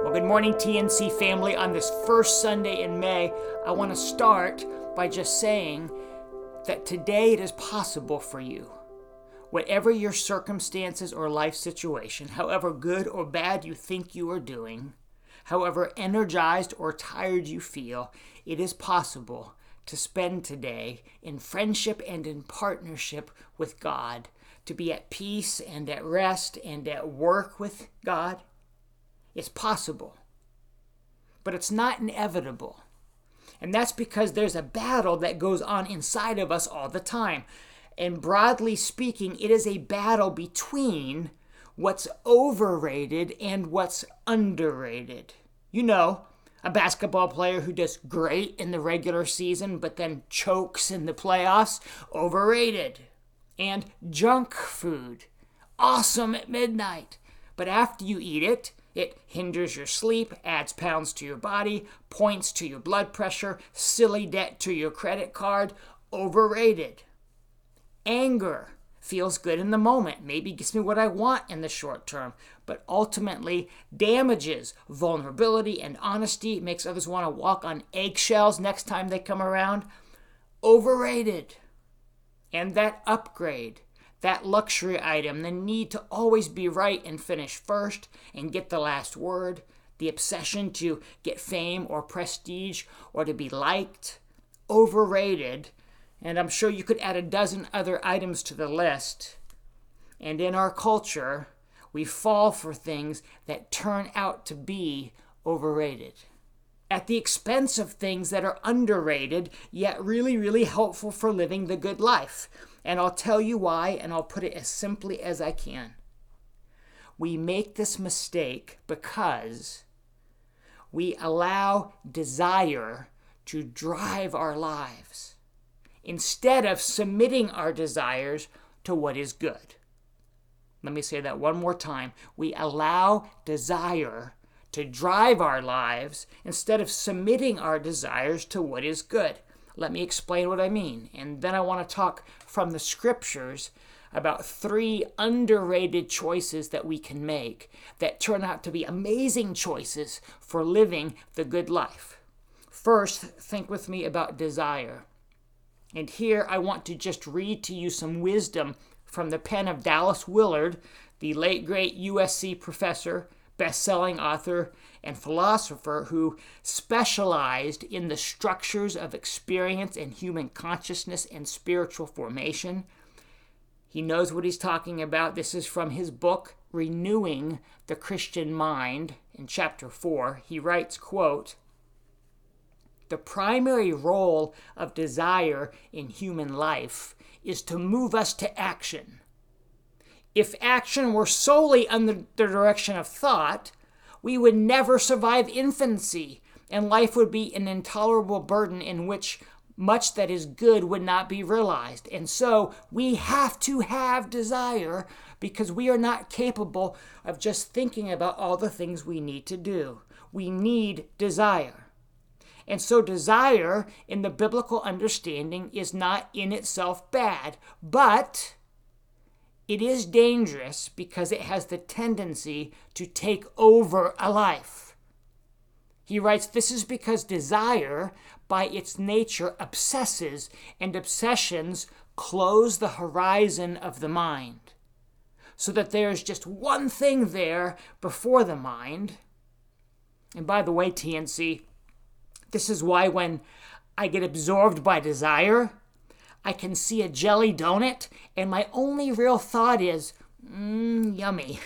Well, good morning, TNC family. On this first Sunday in May, I want to start by just saying that today it is possible for you. Whatever your circumstances or life situation, however good or bad you think you are doing, however energized or tired you feel, it is possible to spend today in friendship and in partnership with God, to be at peace and at rest and at work with God. It's possible, but it's not inevitable. And that's because there's a battle that goes on inside of us all the time. And broadly speaking, it is a battle between what's overrated and what's underrated. You know, a basketball player who does great in the regular season but then chokes in the playoffs, overrated. And junk food, awesome at midnight, but after you eat it, it hinders your sleep, adds pounds to your body, points to your blood pressure, silly debt to your credit card, overrated. Anger feels good in the moment, maybe gives me what I want in the short term, but ultimately damages vulnerability and honesty, makes others want to walk on eggshells next time they come around. Overrated. And that upgrade, that luxury item, the need to always be right and finish first and get the last word, the obsession to get fame or prestige or to be liked, overrated. And I'm sure you could add a dozen other items to the list. And in our culture, we fall for things that turn out to be overrated, at the expense of things that are underrated, yet really, really helpful for living the good life. And I'll tell you why, and I'll put it as simply as I can. We make this mistake because we allow desire to drive our lives instead of submitting our desires to what is good. Let me say that one more time. We allow desire to drive our lives instead of submitting our desires to what is good. Let me explain what I mean. And then I want to talk from the scriptures about 3 underrated choices that we can make that turn out to be amazing choices for living the good life. First, think with me about desire. And here I want to just read to you some wisdom from the pen of Dallas Willard, the late great USC professor, best-selling author, and philosopher who specialized in the structures of experience and human consciousness and spiritual formation. He knows what he's talking about. This is from his book, Renewing the Christian Mind. In chapter 4, he writes, quote, "The primary role of desire in human life is to move us to action. If action were solely under the direction of thought, we would never survive infancy, and life would be an intolerable burden in which much that is good would not be realized. And so we have to have desire because we are not capable of just thinking about all the things we need to do. We need desire. And so desire, in the biblical understanding, is not in itself bad, but it is dangerous because it has the tendency to take over a life." He writes, "This is because desire, by its nature, obsesses, and obsessions close the horizon of the mind, so that there is just one thing there before the mind." And by the way, TNC, this is why when I get absorbed by desire, I can see a jelly donut, and my only real thought is, yummy.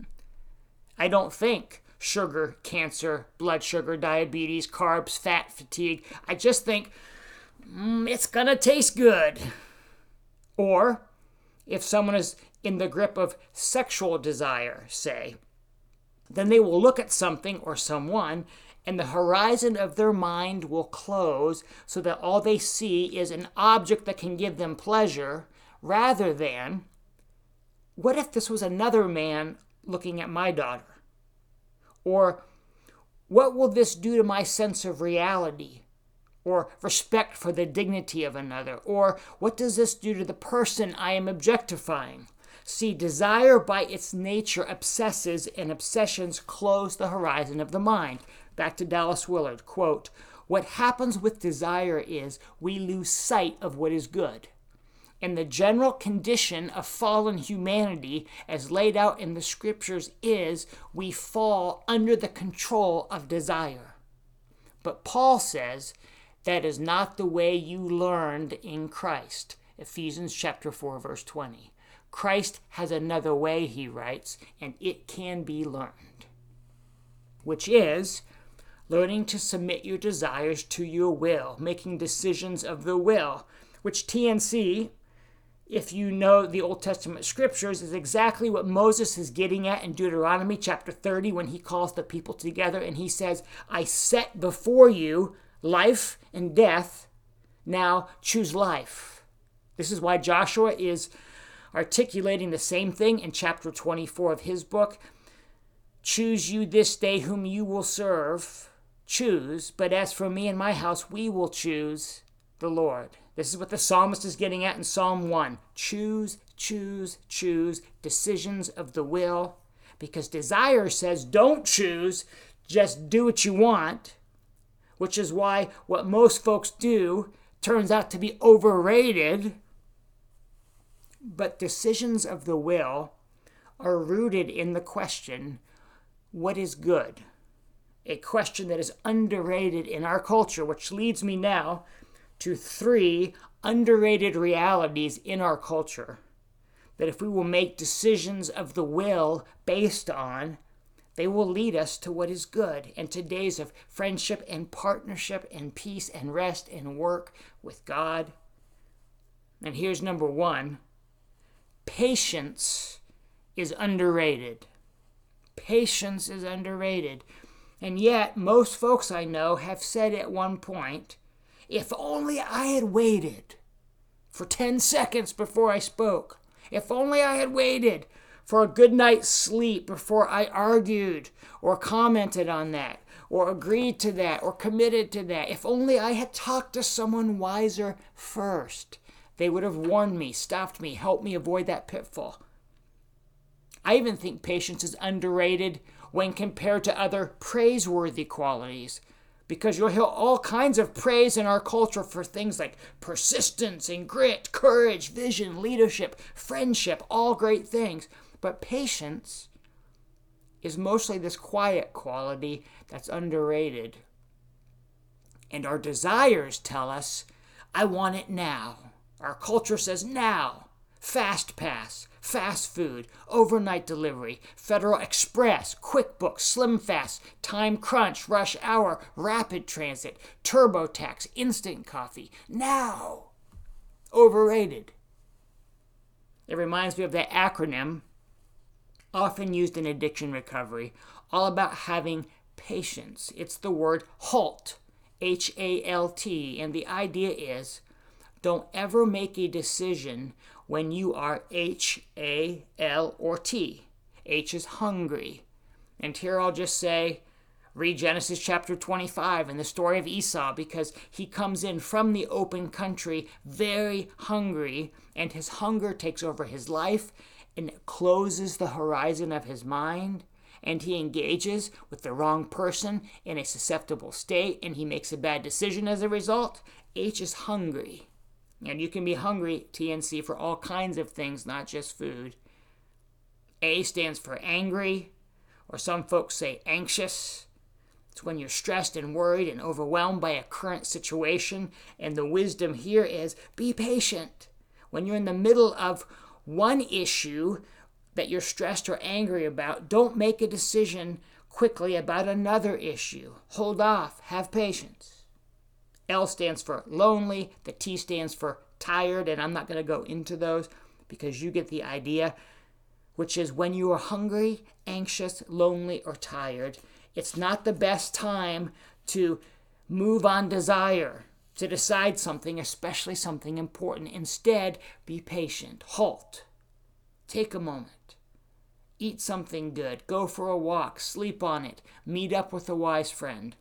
I don't think sugar, cancer, blood sugar, diabetes, carbs, fat, fatigue. I just think, it's gonna taste good. Or, if someone is in the grip of sexual desire, say, then they will look at something or someone and the horizon of their mind will close so that all they see is an object that can give them pleasure, rather than, what if this was another man looking at my daughter? Or, what will this do to my sense of reality? Or respect for the dignity of another? Or, what does this do to the person I am objectifying? See, desire by its nature obsesses, and obsessions close the horizon of the mind. Back to Dallas Willard, quote, "What happens with desire is we lose sight of what is good. And the general condition of fallen humanity, as laid out in the scriptures, is we fall under the control of desire." But Paul says that is not the way you learned in Christ. Ephesians chapter 4, verse 20. Christ has another way, he writes, and it can be learned, which is learning to submit your desires to your will, making decisions of the will, which TNC, if you know the Old Testament scriptures, is exactly what Moses is getting at in Deuteronomy chapter 30 when he calls the people together and he says, "I set before you life and death. Now choose life." This is why Joshua is articulating the same thing in chapter 24 of his book. "Choose you this day whom you will serve. Choose, but as for me and my house, we will choose the Lord." This is what the psalmist is getting at in Psalm 1. Choose, choose, choose, decisions of the will. Because desire says don't choose, just do what you want, which is why what most folks do turns out to be overrated. But decisions of the will are rooted in the question, what is good? A question that is underrated in our culture, which leads me now to 3 underrated realities in our culture that if we will make decisions of the will based on, they will lead us to what is good and to days of friendship and partnership and peace and rest and work with God. And here's number 1. Patience is underrated. Patience is underrated. And yet, most folks I know have said at one point, if only I had waited for 10 seconds before I spoke. If only I had waited for a good night's sleep before I argued or commented on that or agreed to that or committed to that. If only I had talked to someone wiser first. They would have warned me, stopped me, helped me avoid that pitfall. I even think patience is underrated when compared to other praiseworthy qualities, because you'll hear all kinds of praise in our culture for things like persistence and grit, courage, vision, leadership, friendship, all great things. But patience is mostly this quiet quality that's underrated. And our desires tell us, I want it now. Our culture says now. Fast pass, fast food, overnight delivery, Federal Express, QuickBooks, Slim Fast, Time Crunch, Rush Hour, Rapid Transit, TurboTax, Instant Coffee. Now! Overrated. It reminds me of that acronym, often used in addiction recovery, all about having patience. It's the word HALT, H-A-L-T, and the idea is don't ever make a decision when you are H-A-L or T. H is hungry. And here I'll just say, read Genesis chapter 25 and the story of Esau, because he comes in from the open country very hungry, and his hunger takes over his life and it closes the horizon of his mind, and he engages with the wrong person in a susceptible state, and he makes a bad decision as a result. H is hungry. And you can be hungry, TNC, for all kinds of things, not just food. A stands for angry, or some folks say anxious. It's when you're stressed and worried and overwhelmed by a current situation. And the wisdom here is be patient. When you're in the middle of one issue that you're stressed or angry about, don't make a decision quickly about another issue. Hold off. Have patience. L stands for lonely. The T stands for tired, and I'm not going to go into those because you get the idea, which is when you are hungry, anxious, lonely, or tired, it's not the best time to move on desire, to decide something, especially something important. Instead, be patient. Halt. Take a moment. Eat something good. Go for a walk. Sleep on it. Meet up with a wise friend.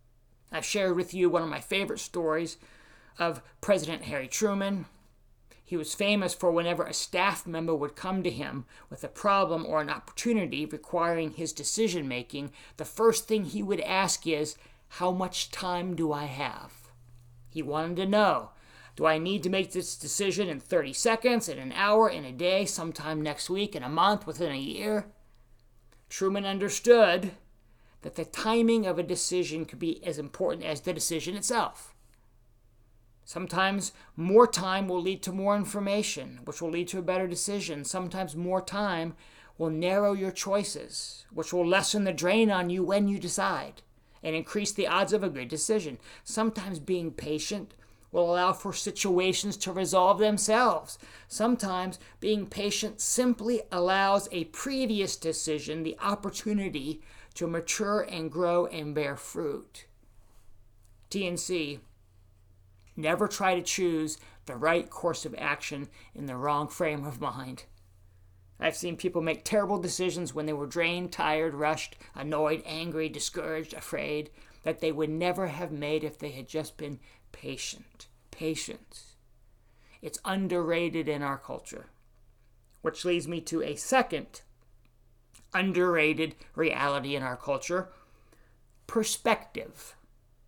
I've shared with you one of my favorite stories of President Harry Truman. He was famous for whenever a staff member would come to him with a problem or an opportunity requiring his decision making, the first thing he would ask is, "How much time do I have?" He wanted to know, do I need to make this decision in 30 seconds, in an hour, in a day, sometime next week, in a month, within a year? Truman understood that the timing of a decision could be as important as the decision itself. Sometimes more time will lead to more information, which will lead to a better decision. Sometimes more time will narrow your choices, which will lessen the drain on you when you decide and increase the odds of a good decision. Sometimes being patient will allow for situations to resolve themselves. Sometimes being patient simply allows a previous decision the opportunity to mature and grow and bear fruit. TNC, never try to choose the right course of action in the wrong frame of mind. I've seen people make terrible decisions when they were drained, tired, rushed, annoyed, angry, discouraged, afraid, that they would never have made if they had just been patient. Patience. It's underrated in our culture. Which leads me to a second underrated reality in our culture: perspective.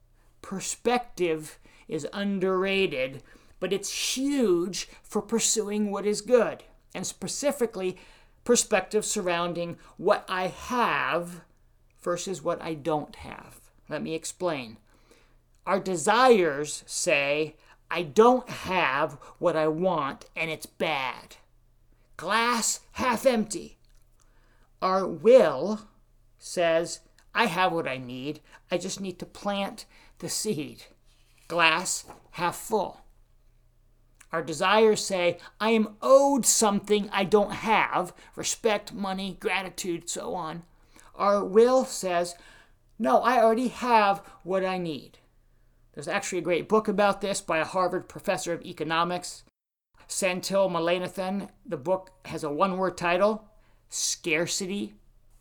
Perspective is underrated, but it's huge for pursuing what is good, and specifically perspective surrounding what I have versus what I don't have. Let me explain. Our desires say, I don't have what I want and it's bad. Glass half empty. Our will says, I have what I need, I just need to plant the seed. Glass half full. Our desires say, I am owed something I don't have, respect, money, gratitude, so on. Our will says, no, I already have what I need. There's actually a great book about this by a Harvard professor of economics, Senthil Mullainathan. The book has a one-word title, Scarcity.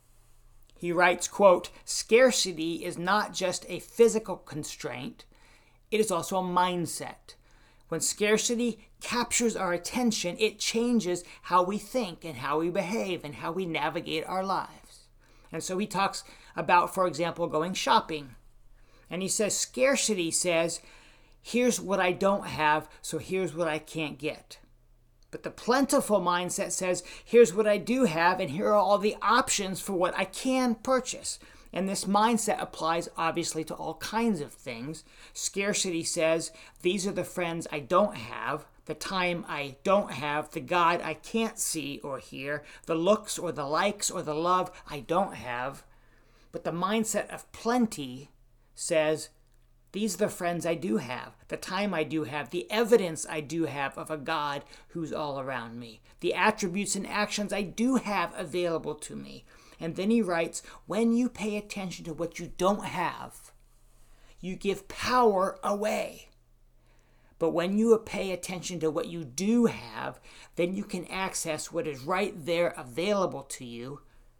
He writes, quote, scarcity is not just a physical constraint, it is also a mindset. When scarcity captures our attention, it changes how we think and how we behave and how we navigate our lives. And so he talks about, for example, going shopping. And he says, scarcity says, here's what I don't have, so here's what I can't get. But the plentiful mindset says, here's what I do have, and here are all the options for what I can purchase. And this mindset applies obviously to all kinds of things. Scarcity says, these are the friends I don't have, the time I don't have, the God I can't see or hear, the looks or the likes or the love I don't have. But the mindset of plenty says, these are the friends I do have, the time I do have, the evidence I do have of a God who's all around me, the attributes and actions I do have available to me. And then he writes, when you pay attention to what you don't have, you give power away. But when you pay attention to what you do have, then you can access what is right there available to you.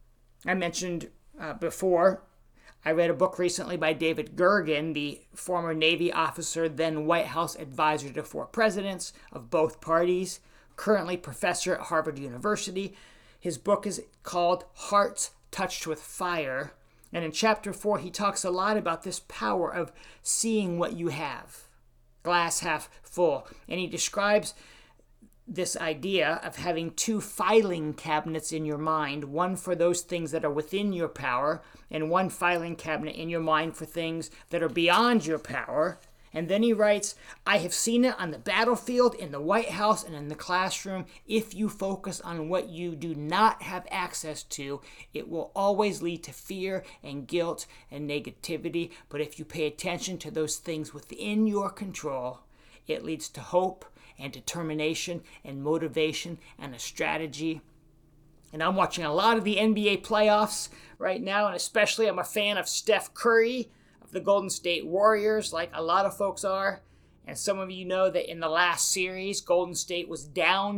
I mentioned before, I read a book recently by David Gergen, the former Navy officer, then White House advisor to 4 presidents of both parties, currently professor at Harvard University. His book is called Hearts Touched with Fire. And in chapter 4, he talks a lot about this power of seeing what you have, glass half full. And he describes this idea of having 2 filing cabinets in your mind, one for those things that are within your power, and one filing cabinet in your mind for things that are beyond your power. And then he writes, I have seen it on the battlefield, in the White House, and in the classroom. If you focus on what you do not have access to, it will always lead to fear and guilt and negativity. But if you pay attention to those things within your control, it leads to hope and determination and motivation and a strategy. And I'm watching a lot of the NBA playoffs right now, and especially I'm a fan of Steph Curry of the Golden State Warriors, like a lot of folks are. And some of you know that in the last series, Golden State was down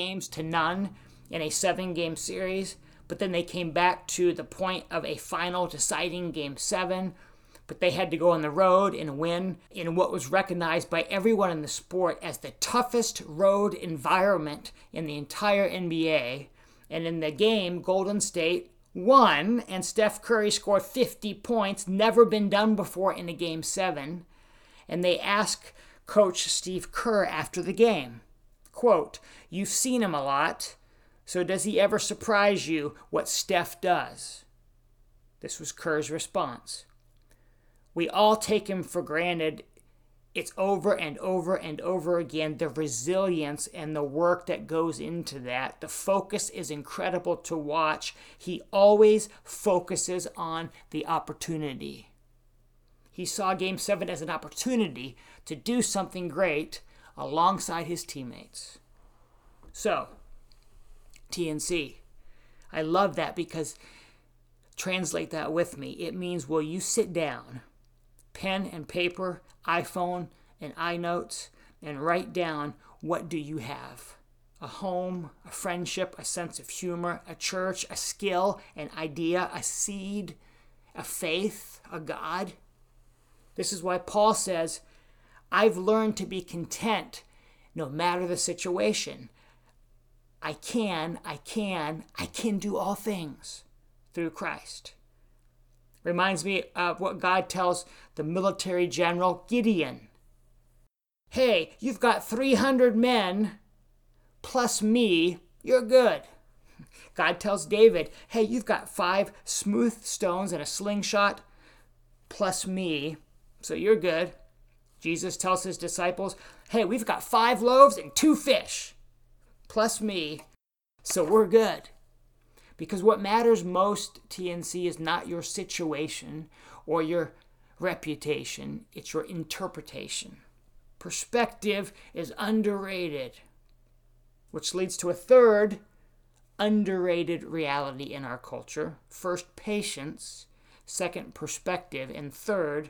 2-0 in a 7-game series, but then they came back to the point of a final deciding Game 7. but they had to go on the road and win in what was recognized by everyone in the sport as the toughest road environment in the entire NBA. And in the game, Golden State won, and Steph Curry scored 50 points, never been done before in a Game 7. And they asked Coach Steve Kerr after the game, quote, "You've seen him a lot, so does he ever surprise you what Steph does?" This was Kerr's response. "We all take him for granted. It's over and over and over again, the resilience and the work that goes into that. The focus is incredible to watch. He always focuses on the opportunity." He saw Game 7 as an opportunity to do something great alongside his teammates. So, TNC, I love that because, translate that with me, it means will you sit down, pen and paper, iPhone and iNotes, and write down what do you have? A home, a friendship, a sense of humor, a church, a skill, an idea, a seed, a faith, a God. This is why Paul says, I've learned to be content no matter the situation. I can do all things through Christ. Reminds me of what God tells the military general Gideon. Hey, you've got 300 men plus me, you're good. God tells David, hey, you've got 5 smooth stones and a slingshot plus me, so you're good. Jesus tells his disciples, hey, we've got 5 loaves and 2 fish plus me, so we're good. Because what matters most, TNC, is not your situation or your reputation, it's your interpretation. Perspective is underrated, which leads to a third underrated reality in our culture. First, patience. Second, perspective. And third,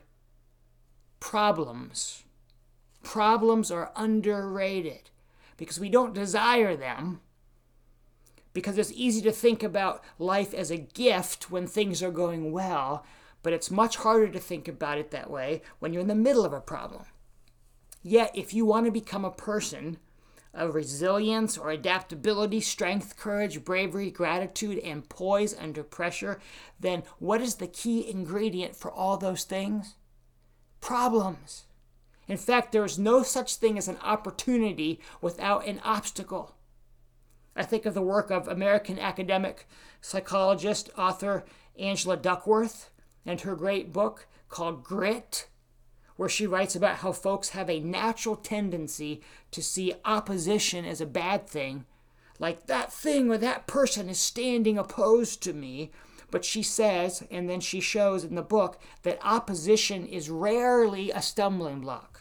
problems. Problems are underrated because we don't desire them, because it's easy to think about life as a gift when things are going well, but it's much harder to think about it that way when you're in the middle of a problem. Yet, if you want to become a person of resilience or adaptability, strength, courage, bravery, gratitude, and poise under pressure, then what is the key ingredient for all those things? Problems. In fact, there is no such thing as an opportunity without an obstacle. I think of the work of American academic psychologist, author Angela Duckworth, and her great book called Grit, where she writes about how folks have a natural tendency to see opposition as a bad thing, like that thing or that person is standing opposed to me. But she says, and then she shows in the book, that opposition is rarely a stumbling block.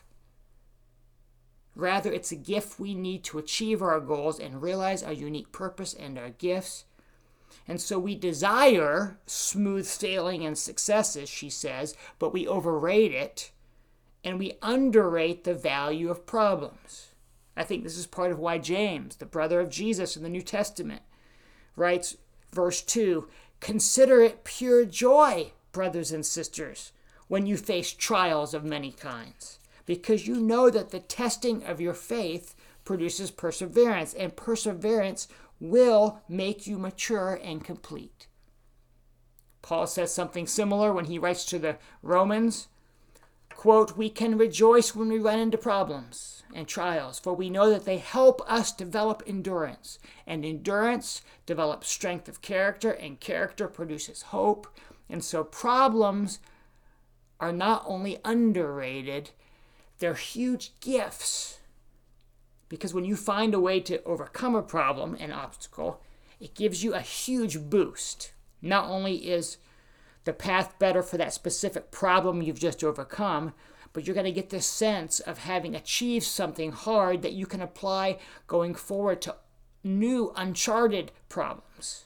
Rather, it's a gift we need to achieve our goals and realize our unique purpose and our gifts. And so we desire smooth sailing and successes, she says, but we overrate it and we underrate the value of problems. I think this is part of why James, the brother of Jesus in the New Testament, writes, verse 2, "Consider it pure joy, brothers and sisters, when you face trials of many kinds, because you know that the testing of your faith produces perseverance, and perseverance will make you mature and complete." Paul says something similar when he writes to the Romans, quote, "We can rejoice when we run into problems and trials, for we know that they help us develop endurance, and endurance develops strength of character, and character produces hope." And so problems are not only underrated, they're huge gifts. Because when you find a way to overcome a problem, an obstacle, it gives you a huge boost. Not only is the path better for that specific problem you've just overcome, but you're going to get this sense of having achieved something hard that you can apply going forward to new, uncharted problems.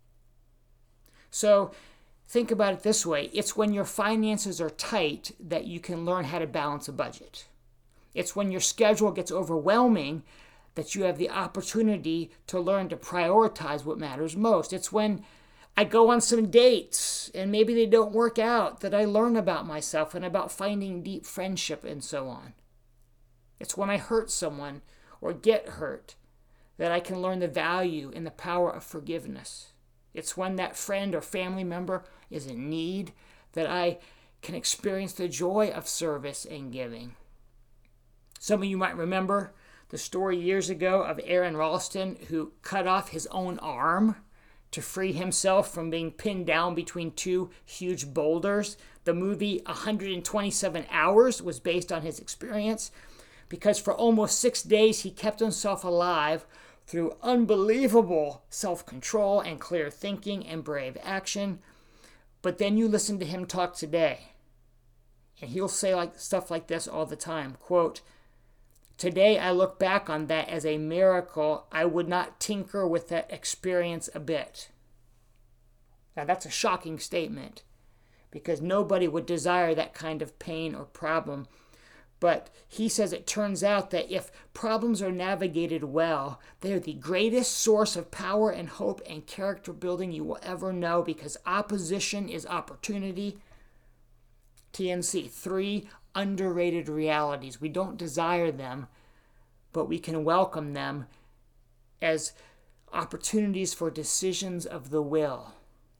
So think about it this way. It's when your finances are tight that you can learn how to balance a budget. It's when your schedule gets overwhelming that you have the opportunity to learn to prioritize what matters most. It's when I go on some dates and maybe they don't work out, that I learn about myself and about finding deep friendship and so on. It's when I hurt someone or get hurt that I can learn the value and the power of forgiveness. It's when that friend or family member is in need that I can experience the joy of service and giving. Some of you might remember the story years ago of Aaron Ralston, who cut off his own arm to free himself from being pinned down between two huge boulders. The movie 127 Hours was based on his experience, because for almost 6 days he kept himself alive through unbelievable self-control and clear thinking and brave action. But then you listen to him talk today, and he'll say stuff like this all the time. Quote, "Today I look back on that as a miracle. I would not tinker with that experience a bit." Now that's a shocking statement, because nobody would desire that kind of pain or problem. But he says it turns out that if problems are navigated well, they are the greatest source of power and hope and character building you will ever know, because opposition is opportunity. TNC, 3 underrated realities. We don't desire them, but we can welcome them as opportunities for decisions of the will.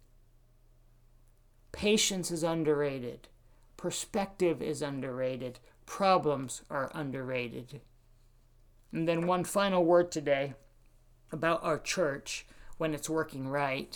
Patience is underrated. Perspective is underrated. Problems are underrated. And then one final word today about our church when it's working right.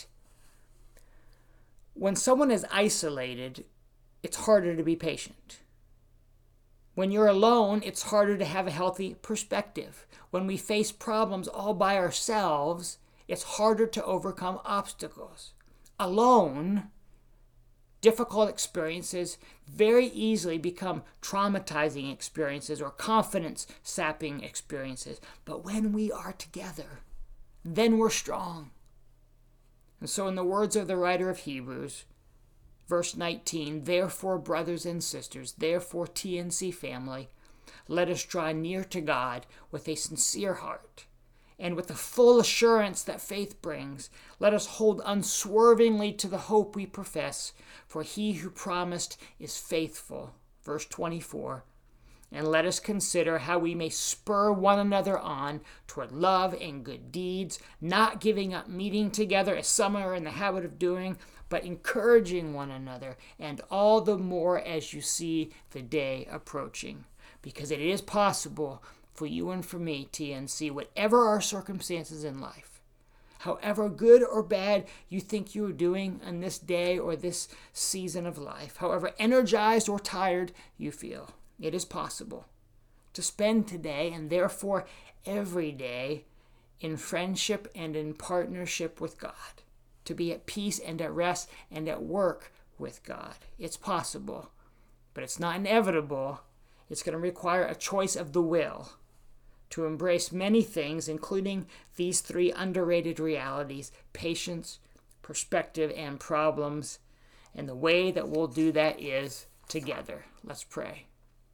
When someone is isolated, it's harder to be patient. When you're alone, it's harder to have a healthy perspective. When we face problems all by ourselves, it's harder to overcome obstacles. Alone, difficult experiences very easily become traumatizing experiences or confidence-sapping experiences. But when we are together, then we're strong. And so in the words of the writer of Hebrews, verse 19, "Therefore, brothers and sisters, therefore, TNC family, let us draw near to God with a sincere heart, and with the full assurance that faith brings, let us hold unswervingly to the hope we profess, for he who promised is faithful." Verse 24, "And let us consider how we may spur one another on toward love and good deeds, not giving up meeting together as some are in the habit of doing, but encouraging one another, and all the more as you see the day approaching." Because it is possible for you and for me, TNC, whatever our circumstances in life, however good or bad you think you are doing on this day or this season of life, however energized or tired you feel, it is possible to spend today, and therefore every day, in friendship and in partnership with God, to be at peace and at rest and at work with God. It's possible, but it's not inevitable. It's going to require a choice of the will to embrace many things, including these 3 underrated realities: patience, perspective, and problems. And the way that we'll do that is together. Let's pray.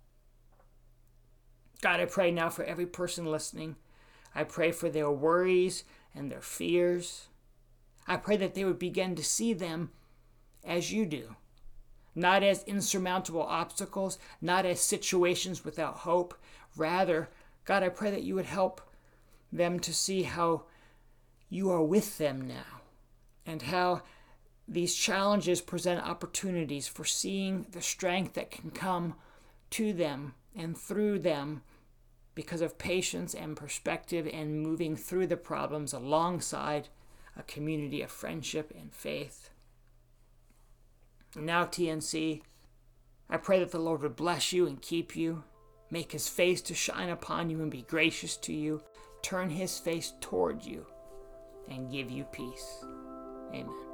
God, I pray now for every person listening. I pray for their worries and their fears. I pray that they would begin to see them as you do, not as insurmountable obstacles, not as situations without hope. Rather, God, I pray that you would help them to see how you are with them now, and how these challenges present opportunities for seeing the strength that can come to them and through them because of patience and perspective and moving through the problems alongside a community of friendship and faith. And now, TNC, I pray that the Lord would bless you and keep you, make his face to shine upon you and be gracious to you, turn his face toward you, and give you peace. Amen.